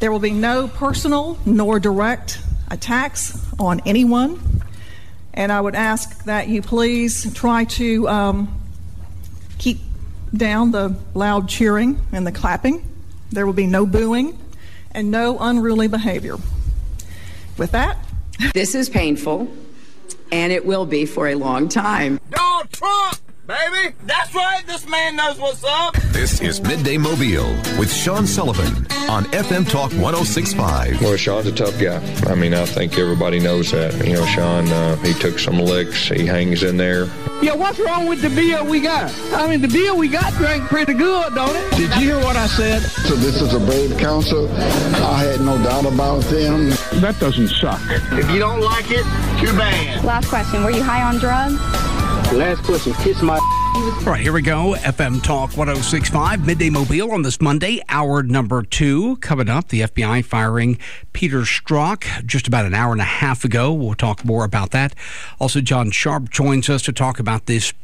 There will be no personal nor direct attacks on anyone. And I would ask that you please try to keep down the loud cheering and the clapping. There will be no booing and no unruly behavior. With that, this is painful, and it will be for a long time. Donald Trump, baby! That's right, this man knows what's up! This is Midday Mobile with Sean Sullivan on FM Talk 106.5. Well, Sean's a tough guy. I mean, I think everybody knows that. You know, Sean, he took some licks. He hangs in there. Yeah, what's wrong with the beer we got? I mean, the beer we got drank pretty good, don't it? Did you hear what I said? So this is a brave council. I had no doubt about them. That doesn't suck. If you don't like it, too bad. Last question, were you high on drugs? Last question, kiss my... All right, here we go. FM Talk 106.5, Midday Mobile on this Monday, hour number 2. Coming up, the FBI firing Peter Strzok just about an hour and a half ago. We'll talk more about that. Also, John Sharp joins us to talk about this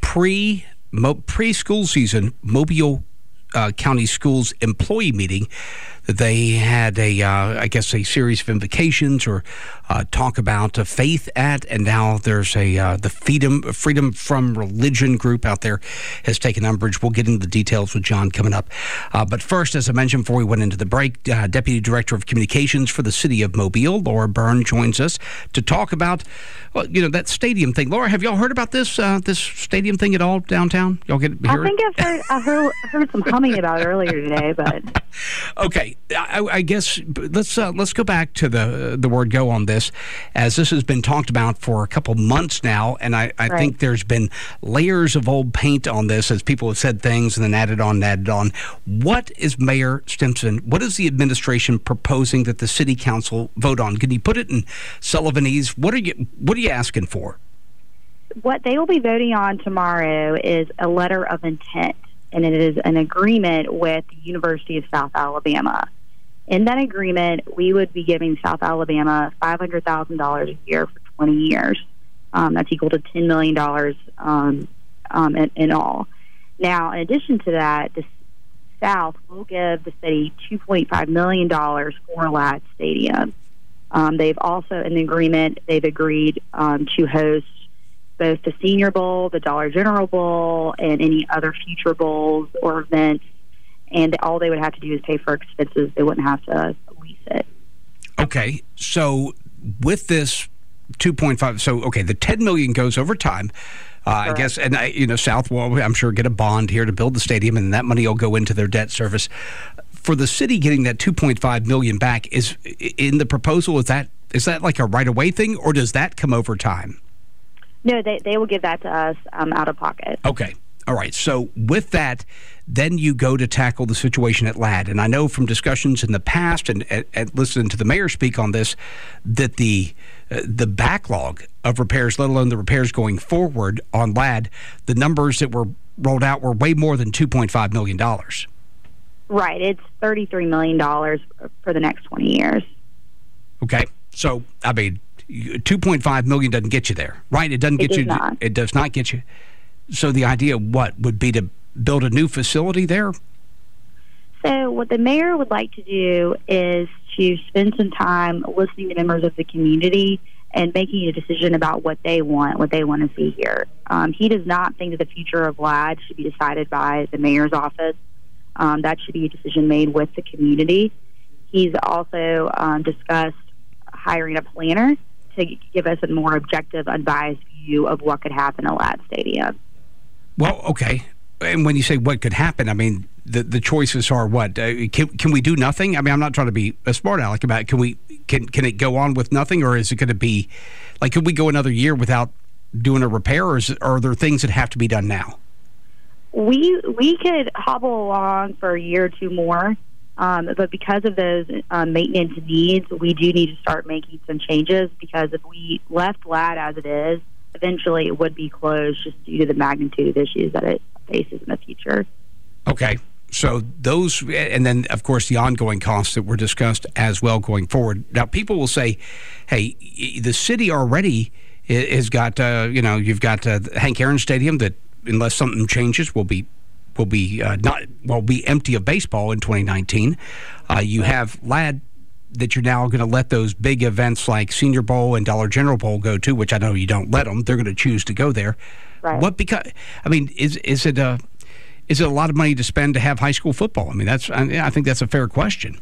pre-school season Mobile County Schools employee meeting. They had a series of invocations or talk about faith at, and now there's the Freedom from Religion group out there has taken umbrage. We'll get into the details with John coming up. But first, as I mentioned before we went into the break, Deputy Director of Communications for the City of Mobile, Laura Byrne, joins us to talk about, that stadium thing. Laura, have y'all heard about this stadium thing at all downtown? Y'all hear I think I've heard some humming about it earlier today, but okay. I guess let's go back to the word go on this, as this has been talked about for a couple months now, and I think there's been layers of old paint on this as people have said things and then added on. What is Mayor Stimson, what is the administration proposing that the city council vote on? Can you put it in Sullivanese? What are you asking for? What they will be voting on tomorrow is a letter of intent, and it is an agreement with the University of South Alabama. In that agreement, we would be giving South Alabama $500,000 a year for 20 years. That's equal to $10 million in all. Now, in addition to that, the South will give the city $2.5 million for Ladd Stadium. They've also, in the agreement, they've agreed to host both the Senior Bowl, the Dollar General Bowl, and any other future bowls or events. And all they would have to do is pay for expenses. They wouldn't have to lease it. Okay, so with this 2.5, the $10 million goes over time, I guess, and South will, I'm sure, get a bond here to build the stadium, and that money will go into their debt service. For the city getting that $2.5 million back, is in the proposal, is that like a right-of-way thing, or does that come over time? No, they will give that to us out of pocket. Okay. All right, so with that, then you go to tackle the situation at Ladd. And I know from discussions in the past and listening to the mayor speak on this, that the backlog of repairs, let alone the repairs going forward on Ladd, the numbers that were rolled out were way more than $2.5 million. Right, it's $33 million for the next 20 years. Okay, so, I mean, $2.5 million doesn't get you there, right? It doesn't get you. It does not get you. So the idea, would be to build a new facility there? So what the mayor would like to do is to spend some time listening to members of the community and making a decision about what they want to see here. He does not think that the future of Ladd should be decided by the mayor's office. That should be a decision made with the community. He's also discussed hiring a planner to give us a more objective, unbiased view of what could happen at Ladd Stadium. Well, okay. And when you say what could happen, I mean, the choices are what? Can we do nothing? I mean, I'm not trying to be a smart aleck about it. Can it go on with nothing, or is it going to be, like, could we go another year without doing a repair, or are there things that have to be done now? We could hobble along for a year or two more, but because of those maintenance needs, we do need to start making some changes, because if we left Ladd as it is, eventually it would be closed just due to the magnitude of issues that it faces in the future. Okay. So those, and then, of course, the ongoing costs that were discussed as well going forward. Now, people will say, hey, the city already has got, you've got Hank Aaron Stadium that, unless something changes, will be empty of baseball in 2019. You have Ladd that you're now going to let those big events like Senior Bowl and Dollar General Bowl go to, which I know you don't let them. They're going to choose to go there. Right. Is it a lot of money to spend to have high school football? I mean, I think that's a fair question.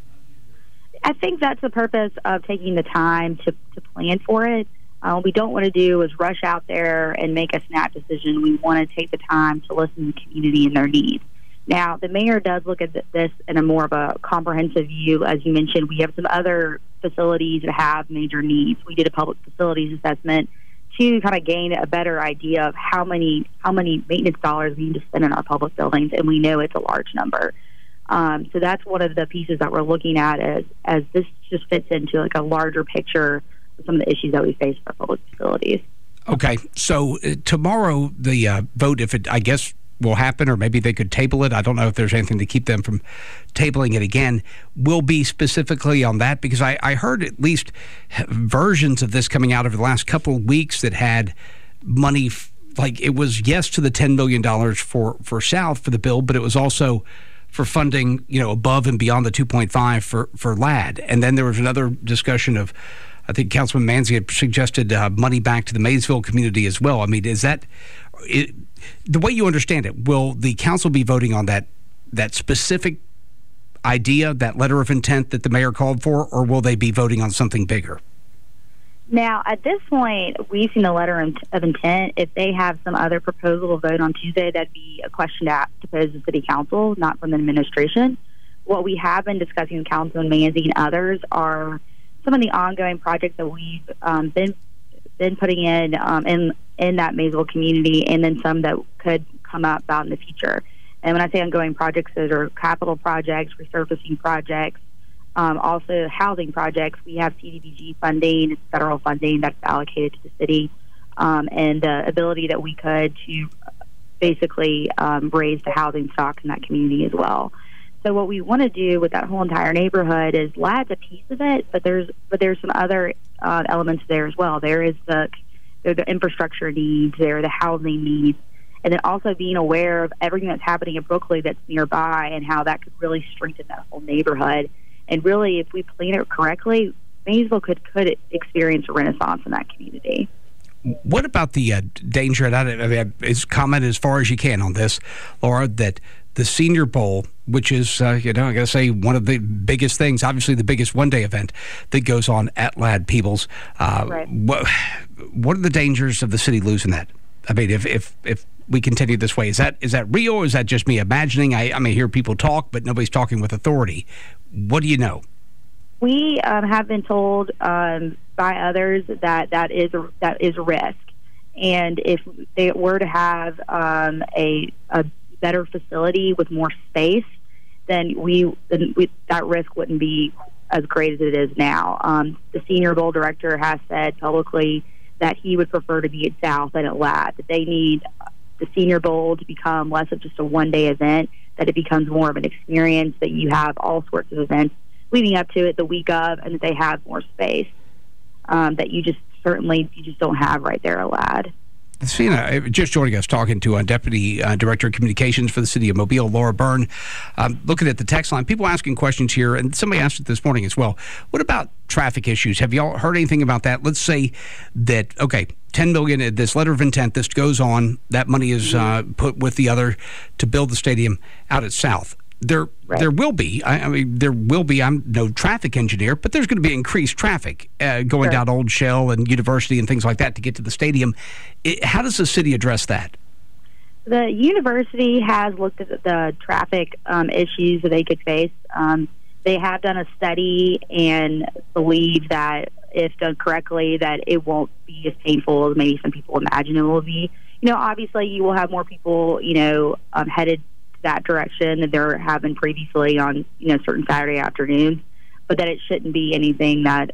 I think that's the purpose of taking the time to plan for it. What we don't want to do is rush out there and make a snap decision. We want to take the time to listen to the community and their needs. Now, the mayor does look at this in a more of a comprehensive view. As you mentioned, we have some other facilities that have major needs. We did a public facilities assessment to kind of gain a better idea of how many maintenance dollars we need to spend in our public buildings, and we know it's a large number. So that's one of the pieces that we're looking at as this just fits into like a larger picture of some of the issues that we face for public facilities. Okay, so tomorrow the vote, if it, I guess, will happen, or maybe they could table it. I don't know if there's anything to keep them from tabling it again. Will be specifically on that, because I heard at least versions of this coming out over the last couple of weeks that had money, like it was yes to the $10 million for South for the bill, but it was also for funding, above and beyond the 2.5 for LAD. And then there was another discussion of, I think Councilman Manzi had suggested money back to the Maysville community as well. I mean, is that the way you understand it? Will the council be voting on that specific idea, that letter of intent that the mayor called for, or will they be voting on something bigger? Now, at this point, we've seen a letter of intent. If they have some other proposal to vote on Tuesday, that'd be a question to pose to City Council, not from the administration. What we have been discussing with Councilman Manzi and others are some of the ongoing projects that we've been putting in that Maysville community, and then some that could come up out in the future. And when I say ongoing projects, those are capital projects, resurfacing projects, also housing projects. We have CDBG funding, it's federal funding that's allocated to the city, and the ability that we could to basically raise the housing stock in that community as well. So what we want to do with that whole entire neighborhood is LAD's a piece of it, but there's some other elements there as well. There is the infrastructure needs, there are the housing needs, and then also being aware of everything that's happening in Brooklyn that's nearby and how that could really strengthen that whole neighborhood. And really, if we plan it correctly, Maysville could experience a renaissance in that community. What about the danger, and comment as far as you can on this, Laura, that the Senior Bowl, which is, I got to say, one of the biggest things, obviously the biggest one-day event that goes on at LAD Peebles. Right. What are the dangers of the city losing that? I mean, if we continue this way, is that real, or is that just me imagining? I may hear people talk, but nobody's talking with authority. What do you know? We have been told by others that is a risk, and if they were to have a better facility with more space, then that risk wouldn't be as great as it is now. The Senior Bowl director has said publicly that he would prefer to be at South than at LAD, that they need the Senior Bowl to become less of just a one-day event, that it becomes more of an experience, that you have all sorts of events leading up to it the week of, and that they have more space that you just don't have right there at LAD. Just joining us, talking to Deputy Director of Communications for the City of Mobile, Laura Byrne. Looking at the text line, people asking questions here, and somebody asked it this morning as well. What about traffic issues? Have y'all heard anything about that? Let's say that, $10 million, this letter of intent, this goes on, that money is put with the other to build the stadium out at South. There will be, I'm no traffic engineer, but there's going to be increased traffic going down Old Shell and University and things like that to get to the stadium. How does the city address that? The university has looked at the traffic issues that they could face. They have done a study and believe that if done correctly, that it won't be as painful as maybe some people imagine it will be. Obviously you will have more people, headed that direction that there have been previously on certain Saturday afternoons, but that it shouldn't be anything that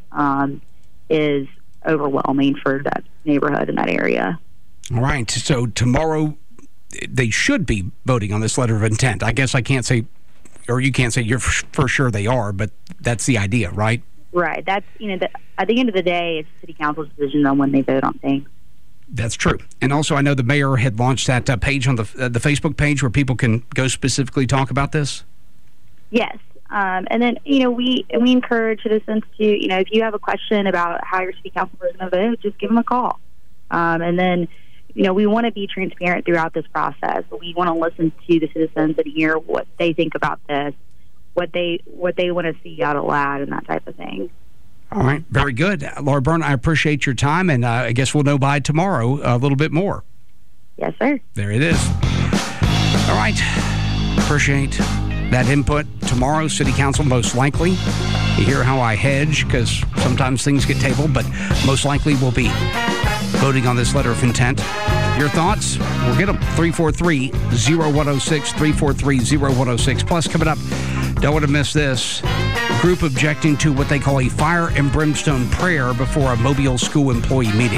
is overwhelming for that neighborhood in that area. All right. So tomorrow they should be voting on this letter of intent. I guess I can't say, or you can't say you're for sure they are, but that's the idea, right? Right. That's at the end of the day, it's City Council's decision on when they vote on things. That's true. And also, I know the mayor had launched that page on the Facebook page where people can go specifically talk about this. Yes. And then, we encourage citizens to, if you have a question about how your city council is going to vote, just give them a call. And then, we want to be transparent throughout this process. We want to listen to the citizens and hear what they think about this, what they want to see out of LAD and that type of thing. All right. Very good. Laura Byrne, I appreciate your time, and I guess we'll know by tomorrow a little bit more. Yes, sir. There it is. All right. Appreciate that input. Tomorrow, City Council, most likely. You hear how I hedge, because sometimes things get tabled, but most likely we'll be voting on this letter of intent. Your thoughts? We'll get them. 343-0106, 343-0106. Plus, coming up, don't want to miss this. Group objecting to what they call a fire and brimstone prayer before a Mobile school employee meeting.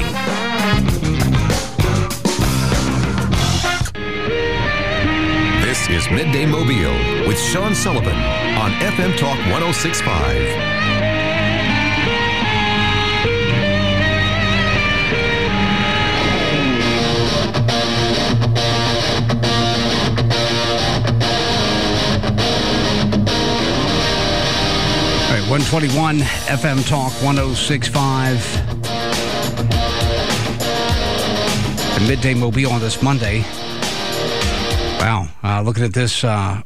This is Midday Mobile with Sean Sullivan on FM Talk 106.5. All right, 121 FM Talk 106.5. The Midday Mobile on this Monday. Wow, looking at this,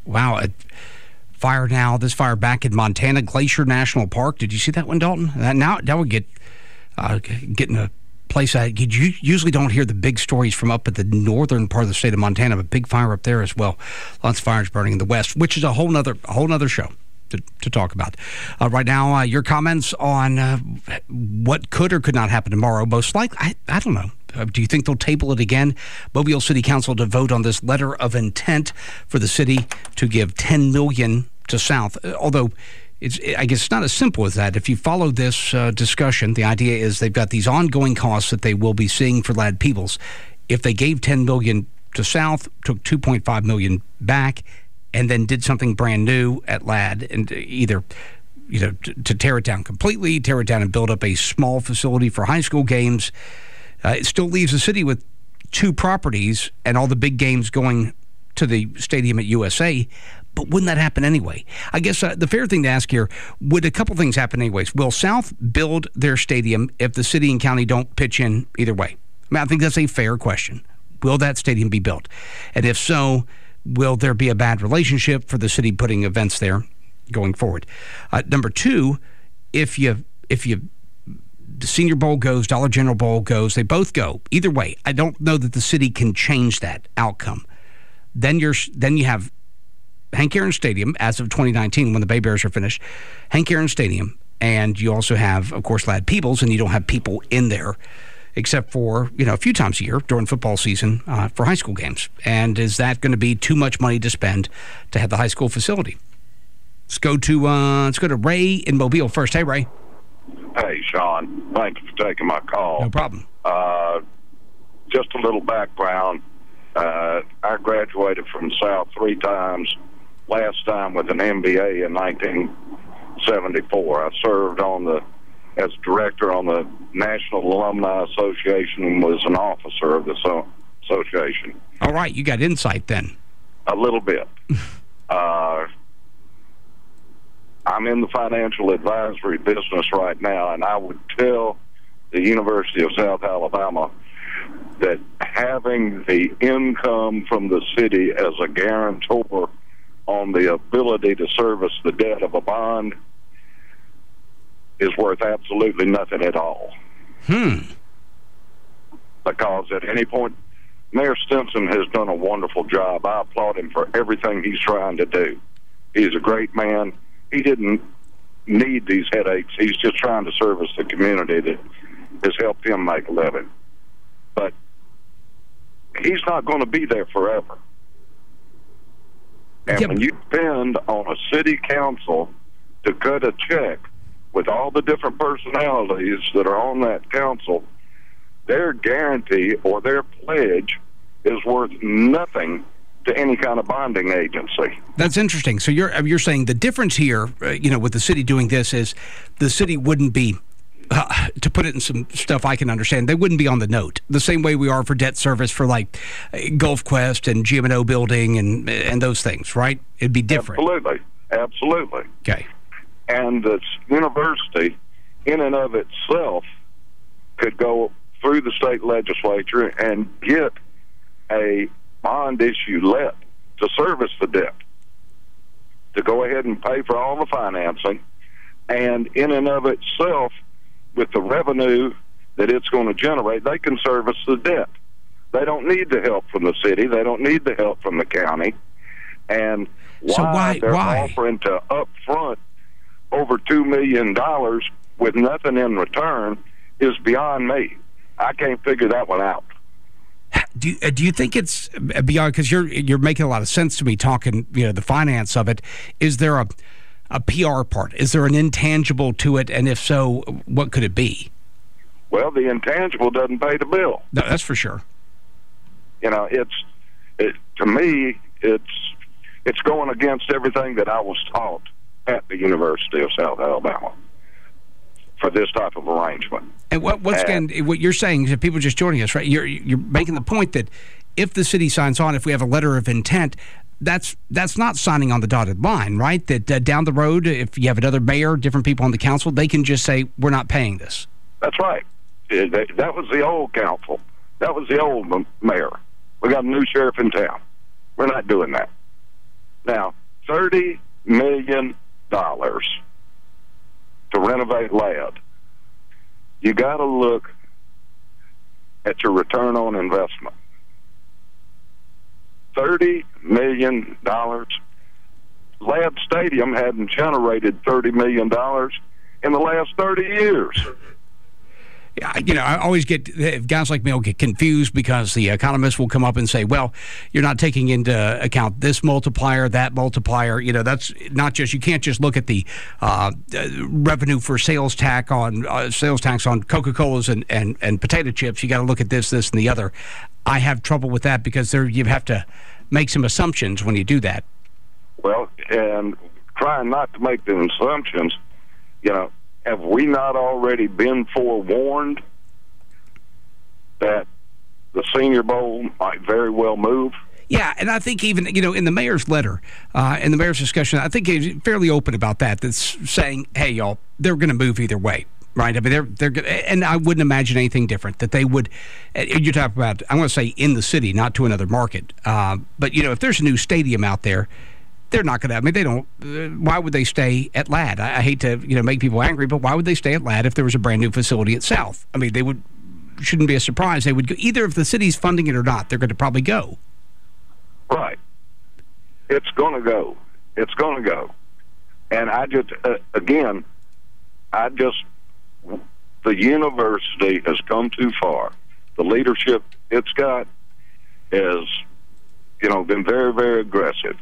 fire now. This fire back in Montana, Glacier National Park. Did you see that one, Dalton? That would get in a place you usually don't hear the big stories from up at the northern part of the state of Montana, but big fire up there as well. Lots of fires burning in the west, which is a whole nother show to talk about. Right now, your comments on what could or could not happen tomorrow. Most likely, I don't know. Do you think they'll table it again? Mobile City Council to vote on this letter of intent for the city to give $10 million to South. Although, I guess it's not as simple as that. If you follow this discussion, the idea is they've got these ongoing costs that they will be seeing for Ladd Peebles. If they gave $10 million to South, took $2.5 million back, and then did something brand new at Ladd, and either to tear it down completely, tear it down and build up a small facility for high school games. It still leaves the city with two properties and all the big games going to the stadium at USA. But wouldn't that happen anyway? I guess the fair thing to ask here, would a couple things happen anyways? Will South build their stadium if the city and county don't pitch in either way? I think that's a fair question. Will that stadium be built? And if so, will there be a bad relationship for the city putting events there going forward? Number two, if the Senior Bowl goes, Dollar General Bowl goes, they both go. Either way, I don't know that the city can change that outcome. Then you have Hank Aaron Stadium as of 2019 when the Bay Bears are finished. Hank Aaron Stadium, and you also have, of course, Ladd Peebles, and you don't have people in there except for, a few times a year during football season for high school games. And is that going to be too much money to spend to have the high school facility? Let's go to Ray in Mobile first. Hey, Ray. Hey, Sean. Thank you for taking my call. No problem. Just a little background. I graduated from South 3 times, last time with an MBA in 1974. I served as director on the National Alumni Association and was an officer of the association. All right, you got insight then. A little bit. I'm in the financial advisory business right now, and I would tell the University of South Alabama that having the income from the city as a guarantor on the ability to service the debt of a bond is worth absolutely nothing at all. Because at any point, Mayor Stinson has done a wonderful job. I applaud him for everything he's trying to do. He's a great man. He didn't need these headaches. He's just trying to service the community that has helped him make a living. But he's not going to be there forever. And when you depend on a city council to cut a check with all the different personalities that are on that council, their guarantee or their pledge is worth nothing to any kind of bonding agency. That's interesting. So you're saying the difference here, with the city doing this is the city wouldn't be, to put it in some stuff I can understand, they wouldn't be on the note the same way we are for debt service for like Gulf Quest and GM&O building and those things, right? It'd be different. Absolutely. Absolutely. Okay. And the university, in and of itself, could go through the state legislature and get a bond issue let to service the debt, to go ahead and pay for all the financing, and in and of itself, with the revenue that it's going to generate, they can service the debt. They don't need the help from the city. They don't need the help from the county. And why they're offering to upfront over $2 million with nothing in return is beyond me. I can't figure that one out. Do you think it's beyond, because you're making a lot of sense to me talking, the finance of it. Is there a PR part? Is there an intangible to it? And if so, what could it be? Well, the intangible doesn't pay the bill. No, that's for sure. To me, it's going against everything that I was taught at the University of South Alabama for this type of arrangement. And what you're saying, if people just joining us, right? You're making the point that if the city signs on, if we have a letter of intent, that's not signing on the dotted line, right? That down the road, if you have another mayor, different people on the council, they can just say, we're not paying this. That's right. That was the old council. That was the old mayor. We got a new sheriff in town. We're not doing that. Now, $30 million to renovate Ladd. You got to look at your return on investment. $30 million. Ladd Stadium hadn't generated $30 million in the last 30 years. I always get guys like me will get confused because the economists will come up and say, well, you're not taking into account this multiplier, that multiplier. That's not just, you can't just look at the revenue for sales tax on Coca-Colas and potato chips. You got to look at this, and the other. I have trouble with that because you have to make some assumptions when you do that. Well, and trying not to make the assumptions, have we not already been forewarned that the Senior Bowl might very well move? Yeah, and I think even, in the mayor's letter, in the mayor's discussion, I think he's fairly open about that. That's saying, hey, y'all, they're going to move either way, right? I mean, they're and I wouldn't imagine anything different, that they would, you're talking about, I want to say in the city, not to another market. But, if there's a new stadium out there, they're not going to, they don't, why would they stay at Ladd? I hate to, make people angry, but why would they stay at Ladd if there was a brand new facility at South? I mean, shouldn't be a surprise. They would go, either if the city's funding it or not, they're going to probably go. Right. It's going to go. It's going to go. And I just, the university has come too far. The leadership it's got has, been very, very aggressive.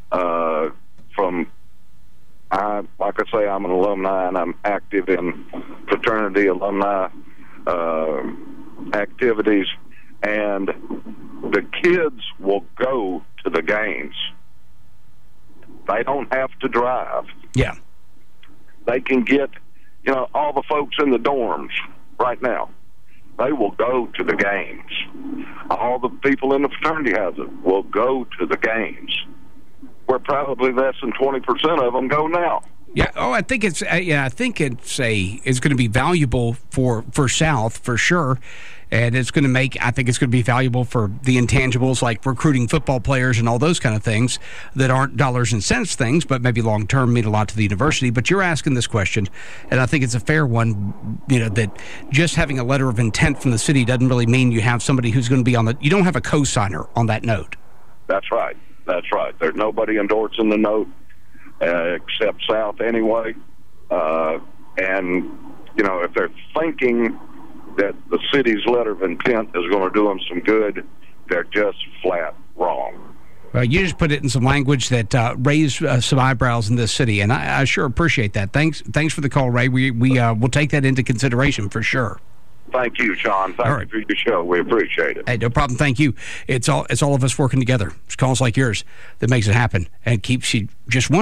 Like I say, I'm an alumni and I'm active in fraternity alumni activities, and the kids will go to the games. They don't have to drive. Yeah. They can get, all the folks in the dorms right now, they will go to the games. All the people in the fraternity houses will go to the games, where probably less than 20% of them go now. Yeah. Oh, I think it's going to be valuable for South for sure, and it's going to I think it's going to be valuable for the intangibles like recruiting football players and all those kind of things that aren't dollars and cents things, but maybe long term mean a lot to the university. But you're asking this question, and I think it's a fair one. That just having a letter of intent from the city doesn't really mean you have somebody who's going to be you don't have a co-signer on that note. That's right. That's right. There's nobody endorsing the note except South anyway. And, if they're thinking that the city's letter of intent is going to do them some good, they're just flat wrong. Well, you just put it in some language that raised some eyebrows in this city, and I sure appreciate that. Thanks for the call, Ray. We'll take that into consideration for sure. Thank you, Sean. Thank you for your show. We appreciate it. Hey, no problem. Thank you. It's all of us working together. It's calls like yours that makes it happen and keeps you just wondering,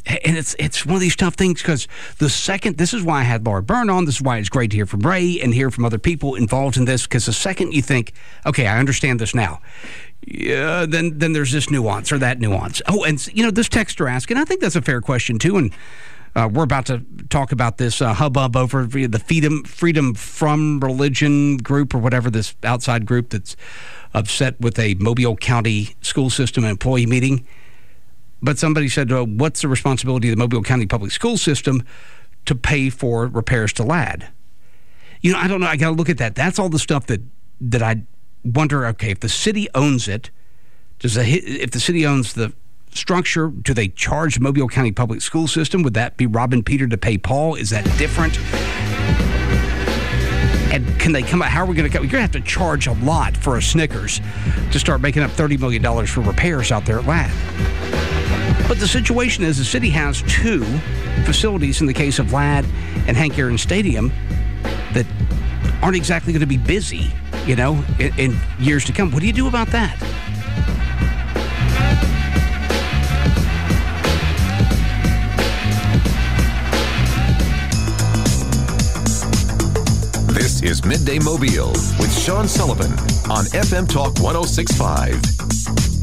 And it's one of these tough things because this is why I had Laura Byrne on. This is why it's great to hear from Ray and hear from other people involved in this, because the second you think, okay, I understand this now, yeah, then there's this nuance or that nuance. Oh, and this texter asked, and I think that's a fair question too, and we're about to talk about this hubbub over the Freedom From Religion group or whatever, this outside group that's upset with a Mobile County school system employee meeting. But somebody said, what's the responsibility of the Mobile County public school system to pay for repairs to LAD? I don't know. I got to look at that. That's all the stuff that I wonder, okay, if the city owns it, if the city owns the structure, do they charge the Mobile County public school system? Would that be robbing Peter to pay Paul? Is that different? And can they come out? How are we going to go? You're going to have to charge a lot for a Snickers to start making up $30 million for repairs out there at LAD. But the situation is the city has two facilities in the case of LAD and Hank Aaron Stadium that aren't exactly going to be busy, in years to come. What do you do about that? This is Midday Mobile with Sean Sullivan on FM Talk 106.5.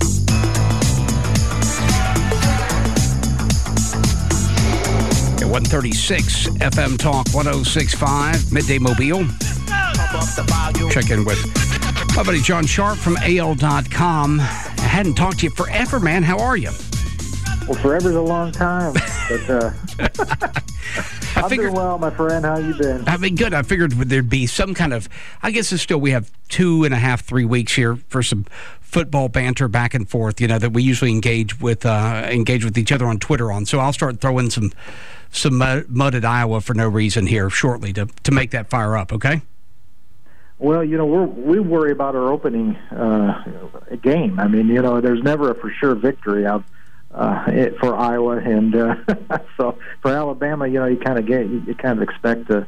136 FM Talk 106.5, Midday Mobile. Check in with my buddy John Sharp from AL.com. I hadn't talked to you forever, man. How are you? Well, forever's a long time. But I'm doing well, my friend. How you been? I've been good. I figured there'd be some kind of, I guess it's still, we have 2.5, 3 weeks here for some football banter back and forth, that we usually engage with each other on Twitter on. So I'll start throwing some mud at Iowa for no reason here shortly to make that fire up, okay? Well, we worry about our opening game. I mean, there's never a for sure victory for Iowa, and so for Alabama, you kind of expect to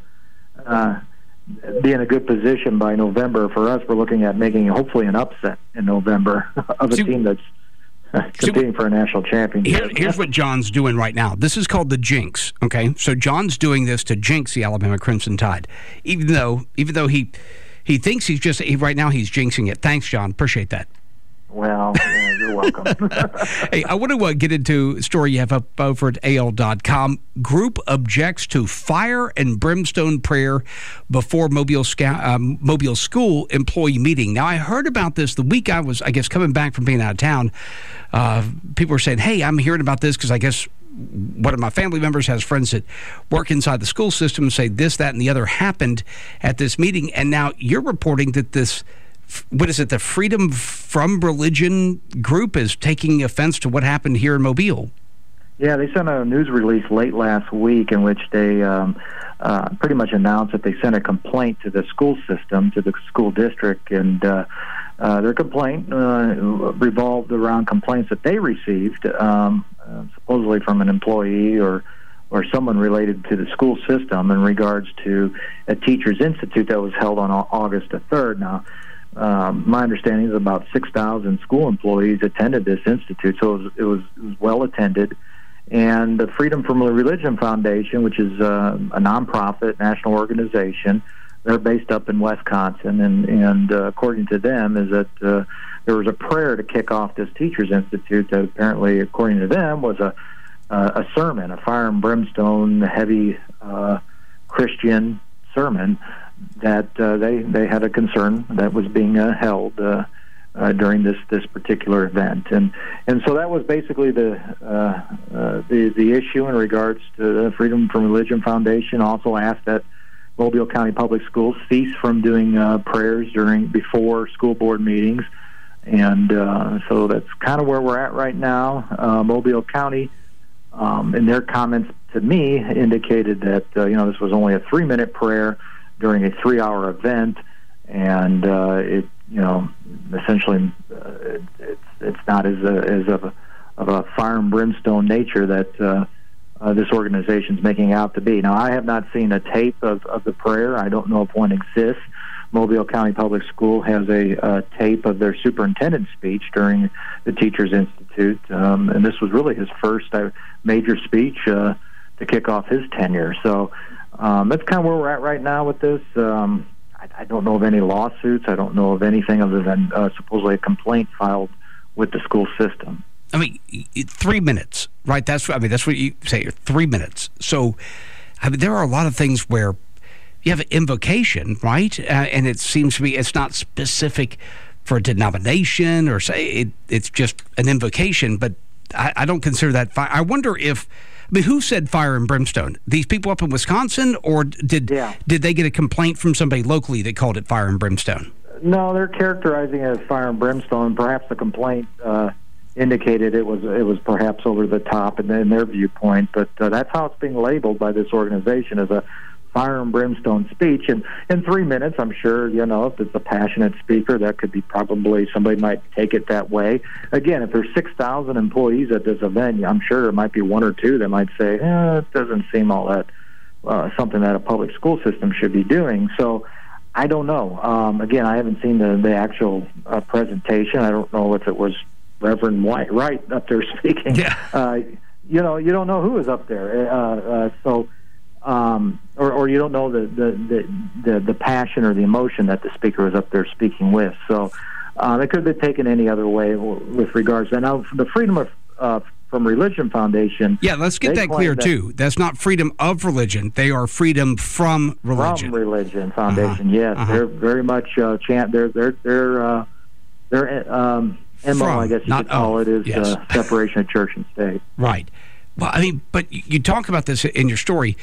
be in a good position by November. For us, we're looking at making hopefully an upset in November of a team that's competing for a national championship. Here's what John's doing right now. This is called the jinx, okay? So John's doing this to jinx the Alabama Crimson Tide, even though he thinks right now he's jinxing it. Thanks, John. Appreciate that. Well, yeah, you're welcome. Hey, I want to get into a story you have up over at AL.com. Group objects to fire and brimstone prayer before Mobile school employee meeting. Now, I heard about this the week I was, coming back from being out of town. People were saying, hey, I'm hearing about this because I guess one of my family members has friends that work inside the school system and say this, that, and the other happened at this meeting. And now you're reporting that this, what is it, the Freedom From Religion group is taking offense to what happened here in Mobile. Yeah, they sent a news release late last week in which they pretty much announced that they sent a complaint to the school system, to the school district, and their complaint revolved around complaints that they received, supposedly from an employee or someone related to the school system in regards to a Teachers Institute that was held on August the 3rd. Now, my understanding is about 6,000 school employees attended this institute, so it was well attended. And the Freedom From Religion Foundation, which is a nonprofit national organization, they're based up in Wisconsin, and according to them, is that there was a prayer to kick off this Teachers Institute that apparently, according to them, was a sermon, a fire and brimstone, heavy Christian sermon that they had a concern that was being held during this particular event, and so that was basically the issue in regards to the Freedom From Religion Foundation. Also asked that Mobile County Public Schools cease from doing prayers before school board meetings, and so that's kind of where we're at right now. Mobile County, in their comments to me, indicated that this was only a 3-minute prayer during a 3-hour event, and it essentially it's not as of a fire and brimstone nature that this organization's making out to be. Now, I have not seen a tape of the prayer. I don't know if one exists, Mobile County Public School has a tape of their superintendent's speech during the Teachers Institute, and this was really his first major speech to kick off his tenure. So that's kind of where we're at right now with this. I don't know of any lawsuits. I don't know of anything other than supposedly a complaint filed with the school system. I mean, 3 minutes, right? That's what you say, 3 minutes. So, I mean, there are a lot of things where you have an invocation, right? And it seems to me it's not specific for a denomination or say it's just an invocation, but I don't consider that fire. I wonder if, I mean, who said fire and brimstone? These people up in Wisconsin, or did they get a complaint from somebody locally that called it fire and brimstone? No, they're characterizing it as fire and brimstone. Perhaps the complaint indicated it was perhaps over the top in their viewpoint, but that's how it's being labeled by this organization, as a fire and brimstone speech. And in 3 minutes, I'm sure, if it's a passionate speaker, that could be probably, somebody might take it that way. Again, if there's 6,000 employees at this event, I'm sure there might be one or two that might say, it doesn't seem all that something that a public school system should be doing. So I don't know. Again, I haven't seen the actual presentation. I don't know if it was Reverend Wright up there speaking. Yeah. You don't know who is up there. Or you don't know the passion or the emotion that the speaker was up there speaking with. So it could have been taken any other way with regards to that. Now, the Freedom from Religion Foundation. Yeah, let's get that clear too. That's not freedom of religion. They are freedom from religion. From Religion Foundation. Yes, they're very much their MO, I guess you could call it, is separation of church and state. Right. Well, I mean, but you talk about this in your story,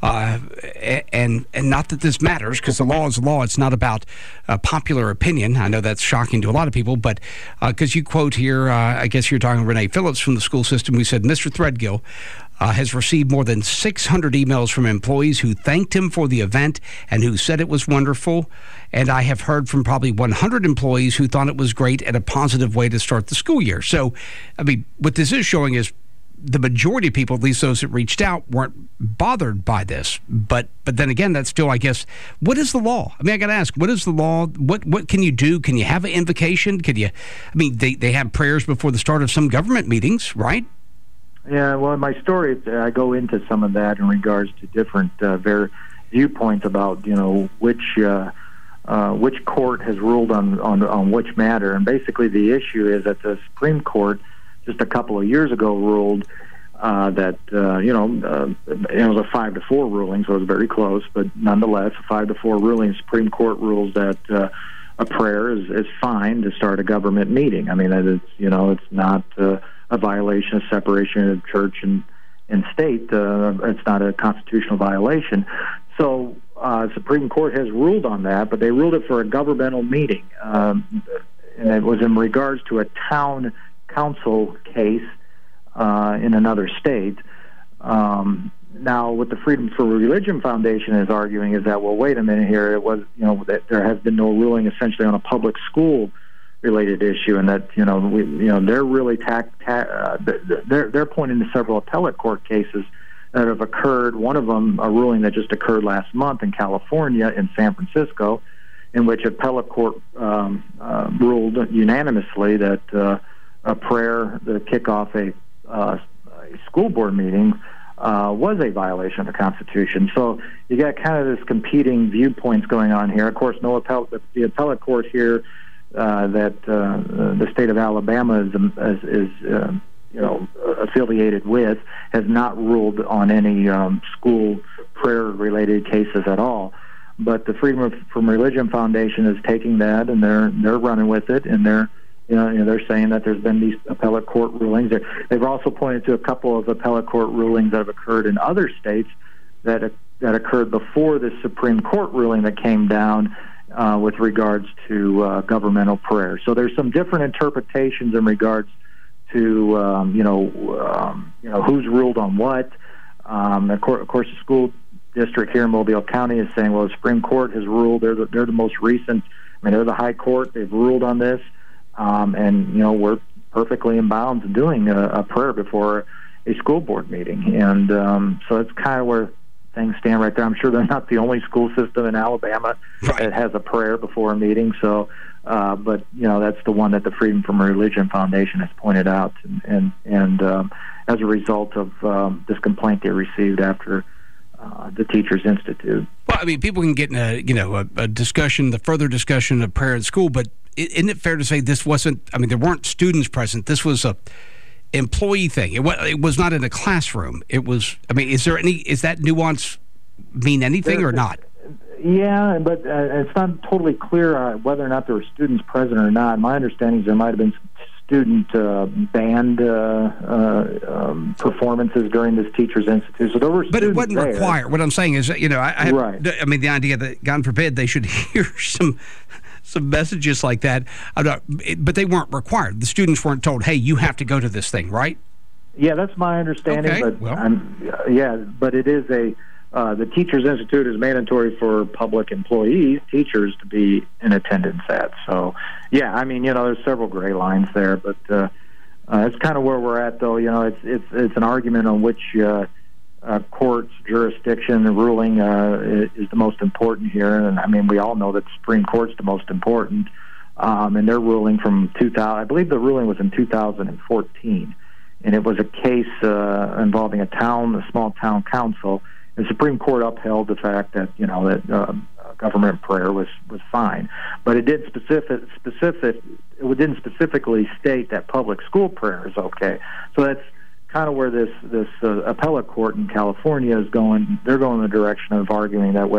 and not that this matters, because the law is the law. It's not about popular opinion. I know that's shocking to a lot of people, but because you quote here, I guess you're talking Renee Phillips from the school system, who said, Mr. Threadgill has received more than 600 emails from employees who thanked him for the event and who said it was wonderful. And I have heard from probably 100 employees who thought it was great and a positive way to start the school year. So, I mean, what this is showing is the majority of people, at least those that reached out, weren't bothered by this. But then again, that's still, I guess, what is the law? I mean, I got to ask, what is the law? What can you do? Can you have an invocation? They have prayers before the start of some government meetings, right? Yeah, well, in my story, I go into some of that in regards to different viewpoints about, which court has ruled on which matter. And basically the issue is that the Supreme Court just a couple of years ago ruled that it was a 5-4 ruling, so it was very close, but nonetheless, a 5-4 ruling. The Supreme Court rules that a prayer is fine to start a government meeting. I mean, it's not a violation of separation of church and state. It's not a constitutional violation. So Supreme Court has ruled on that, but they ruled it for a governmental meeting, and it was in regards to a town council case in another state. Now, what the Freedom for Religion Foundation is arguing is that, well, wait a minute here. It was, that there has been no ruling essentially on a public school related issue, and that they're really they're pointing to several appellate court cases that have occurred. One of them, a ruling that just occurred last month in California, in San Francisco, in which appellate court ruled unanimously that a prayer to kick off a school board meeting was a violation of the Constitution. So you got kind of this competing viewpoints going on here. Of course, the appellate court here that the state of Alabama is affiliated with has not ruled on any school prayer-related cases at all. But the Freedom from Religion Foundation is taking that, and they're running with it, and they're saying that there's been these appellate court rulings. They've also pointed to a couple of appellate court rulings that have occurred in other states that occurred before the Supreme Court ruling that came down with regards to governmental prayer. So there's some different interpretations in regards to who's ruled on what. Of course, the school district here in Mobile County is saying, well, the Supreme Court has ruled. They're the most recent. I mean, they're the high court. They've ruled on this. And we're perfectly in bounds of doing a prayer before a school board meeting, and so it's kind of where things stand right there. I'm sure they're not the only school system in Alabama that has a prayer before a meeting. So, but that's the one that the Freedom from Religion Foundation has pointed out, and as a result of this complaint they received after the Teachers Institute. Well, I mean, people can get in a discussion, the further discussion of prayer at school, but isn't it fair to say this wasn't? I mean, there weren't students present. This was a employee thing. It was not in a classroom. It was. I mean, is that nuance mean anything or not? Yeah, but it's not totally clear whether or not there were students present or not. My understanding is there might have been some student band performances during this Teachers Institute. So there were students but it wasn't there. required. What I'm saying is, I mean, the idea that, God forbid, they should hear some messages like that, but they weren't required. The students weren't told, hey, you have to go to this thing, right? Yeah, that's my understanding. Okay, but but it is the Teachers Institute is mandatory for public employees, teachers, to be in attendance at. So, yeah, I mean, there's several gray lines there, but it's kind of where we're at, though. It's an argument on which court's jurisdiction, the ruling is the most important here. And I mean, we all know that the Supreme Court's the most important. And their ruling from 2000, I believe the ruling was in 2014, and it was a case involving a small town council. The Supreme Court upheld the fact that government prayer was fine, but it didn't specifically state that public school prayer is okay. So that's kind of where this appellate court in California is going. They're going in the direction of arguing that,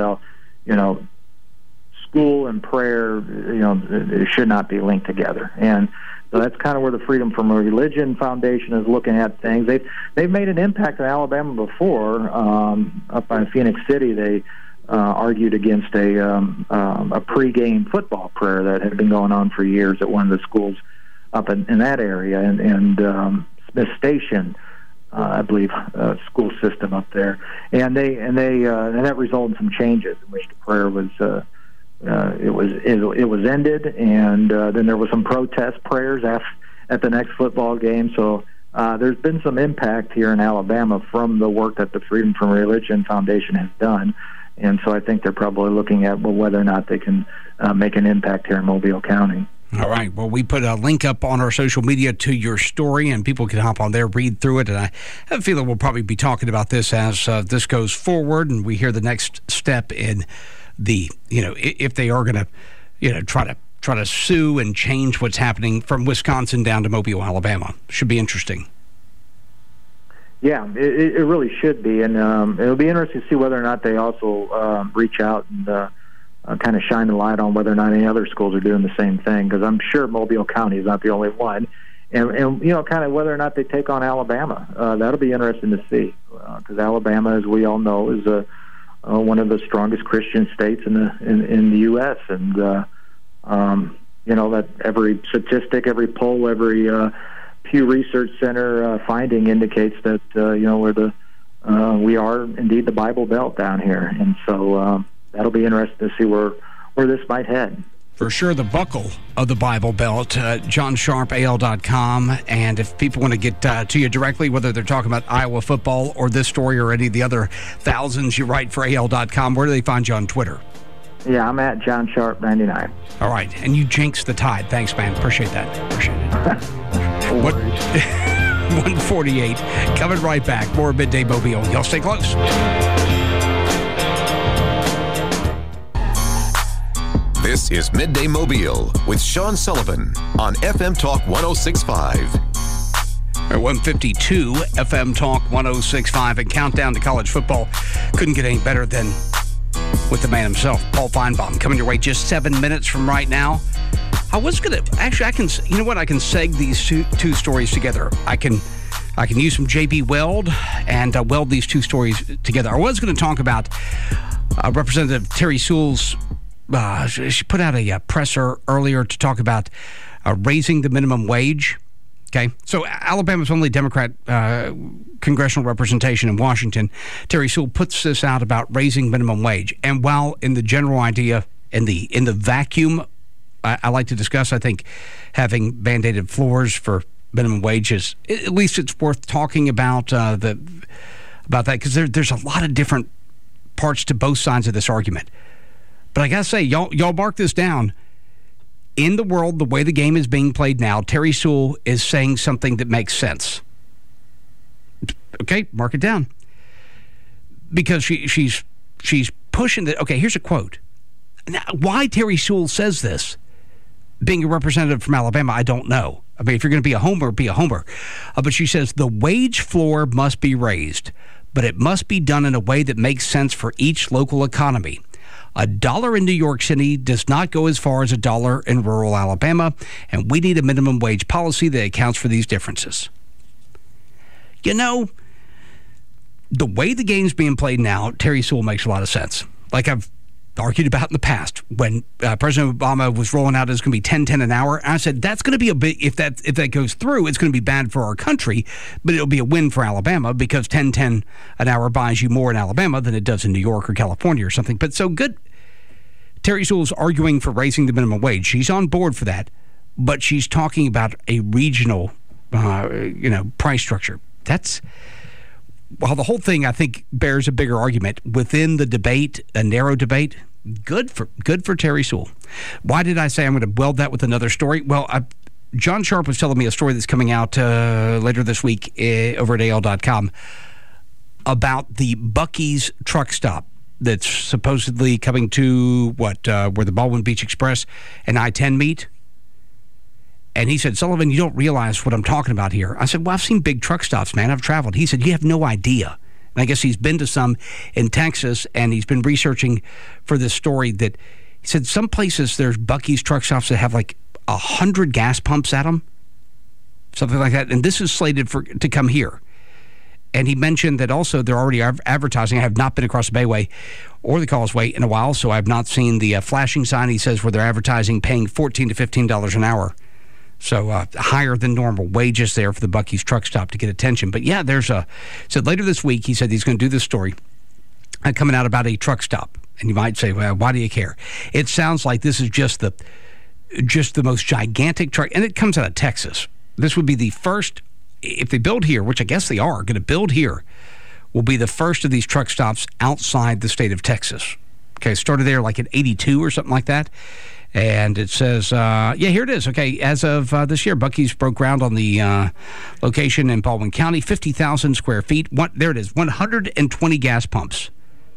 school and prayer, it should not be linked together. And so that's kind of where the Freedom from Religion Foundation is looking at things. They've made an impact in Alabama before. Up in Phoenix City, they argued against a pregame football prayer that had been going on for years at one of the schools up in that area, and Smith Station, I believe, school system up there, and that resulted in some changes in which the prayer was. It was ended, and then there was some protest prayers at the next football game. So there's been some impact here in Alabama from the work that the Freedom from Religion Foundation has done, and so I think they're probably looking at whether or not they can make an impact here in Mobile County. All right. Well, we put a link up on our social media to your story, and people can hop on there, read through it. And I have a feeling we'll probably be talking about this as this goes forward, and we hear the next step in the, if they are going to, try to sue and change what's happening from Wisconsin down to Mobile, Alabama. Should be interesting. Yeah, it really should be, and it'll be interesting to see whether or not they also reach out and kind of shine the light on whether or not any other schools are doing the same thing, because I'm sure Mobile County is not the only one, and kind of whether or not they take on Alabama. That'll be interesting to see, because Alabama, as we all know, is one of the strongest Christian states in the U.S. And that every statistic, every poll, every Pew Research Center finding indicates that we are indeed the Bible Belt down here, and so that'll be interesting to see where this might head. For sure, the buckle of the Bible Belt, JohnSharpAL.com. And if people want to get to you directly, whether they're talking about Iowa football or this story or any of the other thousands you write for AL.com, where do they find you on Twitter? Yeah, I'm at JohnSharp99. All right. And you jinxed the Tide. Thanks, man. Appreciate that. Appreciate it. 148. Coming right back. More Midday Mobile. Y'all stay close. This is Midday Mobile with Sean Sullivan on FM Talk 106.5. 152 FM Talk 106.5, and countdown to college football couldn't get any better than with the man himself, Paul Feinbaum, coming your way just 7 minutes from right now. I was going to, actually, I can seg these two stories together. I can use some JB Weld and weld these two stories together. I was going to talk about Representative Terry Sewell's. She put out a presser earlier to talk about raising the minimum wage. Okay, so Alabama's only Democrat congressional representation in Washington, Terry Sewell, puts this out about raising minimum wage. And while in the general idea, in the vacuum, I like to discuss, I think having mandated floors for minimum wages, at least it's worth talking about that, because there's a lot of different parts to both sides of this argument. But I got to say, y'all mark this down. In the world, the way the game is being played now, Terry Sewell is saying something that makes sense. Okay, mark it down. Because she's pushing the... Okay, here's a quote. Now, why Terry Sewell says this, being a representative from Alabama, I don't know. I mean, if you're going to be a homer, be a homer. But she says, the wage floor must be raised, but it must be done in a way that makes sense for each local economy. $1 in New York City does not go as far as $1 in rural Alabama, and we need a minimum wage policy that accounts for these differences. You know, the way the game's being played now, Terry Sewell makes a lot of sense. Like I've argued about in the past, when President Obama was rolling out it's going to be $10 an hour, I said that's going to be a bit, if that goes through, it's going to be bad for our country, but it'll be a win for Alabama because $10 an hour buys you more in Alabama than it does in New York or California or something. But so good. Terry Sewell's arguing for raising the minimum wage. She's on board for that, but she's talking about a regional, price structure. That's, while the whole thing I think bears a bigger argument within the debate, a narrow debate. Good for Terry Sewell. Why did I say I'm going to weld that with another story? Well, John Sharp was telling me a story that's coming out later this week over at AL.com about the Buc-ee's truck stop that's supposedly coming to where the Baldwin Beach Express and I-10 meet. And he said, Sullivan, you don't realize what I'm talking about here. I said, well, I've seen big truck stops, man. I've traveled. He said, you have no idea. And I guess he's been to some in Texas, and he's been researching for this story that he said some places there's Buc-ee's truck stops that have like 100 gas pumps at them, something like that. And this is slated to come here. And he mentioned that also they're already advertising. I have not been across the Bayway or the Causeway in a while, so I've not seen the flashing sign, he says, where they're advertising paying $14 to $15 an hour. So higher than normal wages there for the Buc-ee's truck stop to get attention. But yeah, so later this week, he said he's going to do this story coming out about a truck stop. And you might say, well, why do you care? It sounds like this is just the most gigantic truck, and it comes out of Texas. This would be the first, if they build here, which I guess they are going to build here, will be the first of these truck stops outside the state of Texas. Okay, started there like in 82 or something like that. And it says, here it is. Okay, as of this year, Buc-ee's broke ground on the location in Baldwin County, 50,000 square feet. There it is, 120 gas pumps.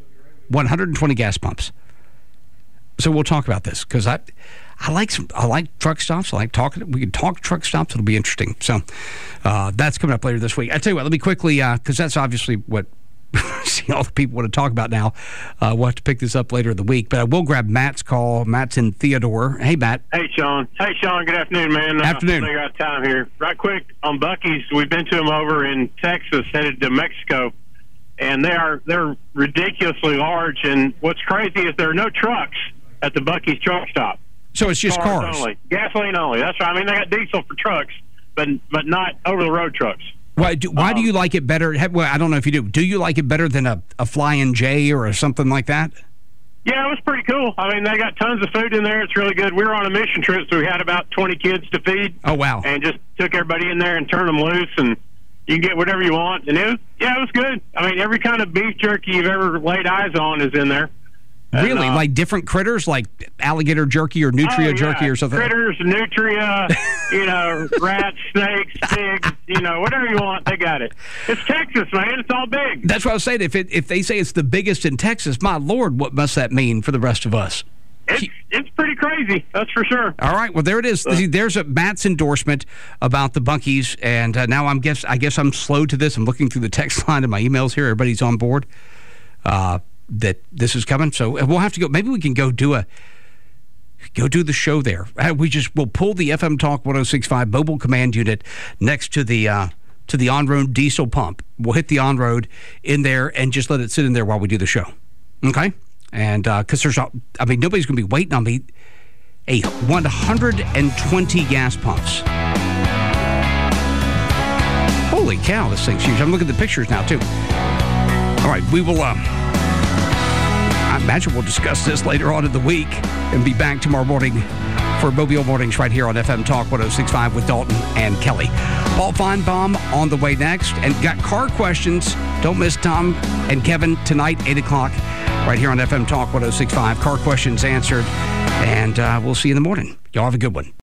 120 gas pumps. So we'll talk about this because I like truck stops. I like talking. We can talk truck stops. It'll be interesting. So that's coming up later this week. I tell you what, let me quickly, because that's obviously what see all the people want to talk about now. We'll have to pick this up later in the week. But I will grab Matt's call. Matt's in Theodore. Hey, Matt. Hey, Sean. Good afternoon, man. Afternoon. I got time here. Right quick on Buc-ee's. We've been to them over in Texas, headed to Mexico, and they're ridiculously large. And what's crazy is there are no trucks at the Buc-ee's truck stop. So it's just cars only, gasoline only. That's right. I mean, they got diesel for trucks, but not over the road trucks. Why do you like it better? Well, I don't know if you do. Do you like it better than a Flying J or something like that? Yeah, it was pretty cool. I mean, they got tons of food in there. It's really good. We were on a mission trip, so we had about 20 kids to feed. Oh, wow. And just took everybody in there and turned them loose, and you can get whatever you want. And it was good. I mean, every kind of beef jerky you've ever laid eyes on is in there. Really? Like different critters, like alligator jerky or nutria jerky or something? Critters, nutria, rats, snakes, pigs, whatever you want, they got it. It's Texas, man. It's all big. That's what I was saying. If they say it's the biggest in Texas, my Lord, what must that mean for the rest of us? It's pretty crazy, that's for sure. All right, well, there it is. There's Matt's endorsement about the Buc-ee's, and now I guess I'm slow to this. I'm looking through the text line and my emails here. Everybody's on board. That this is coming, so we'll have to go. Maybe we can go do the show there. We'll pull the FM Talk 106.5 mobile command unit next to the on-road diesel pump. We'll hit the on-road in there and just let it sit in there while we do the show. Okay, and because nobody's going to be waiting on me. 120 gas pumps. Holy cow, this thing's huge. I'm looking at the pictures now too. All right, we will. I imagine we'll discuss this later on in the week and be back tomorrow morning for Mobile Mornings right here on FM Talk 106.5 with Dalton and Kelly. Paul Feinbaum on the way next. And got car questions. Don't miss Tom and Kevin tonight, 8 o'clock. right here on FM Talk 106.5. Car questions answered, and we'll see you in the morning. Y'all have a good one.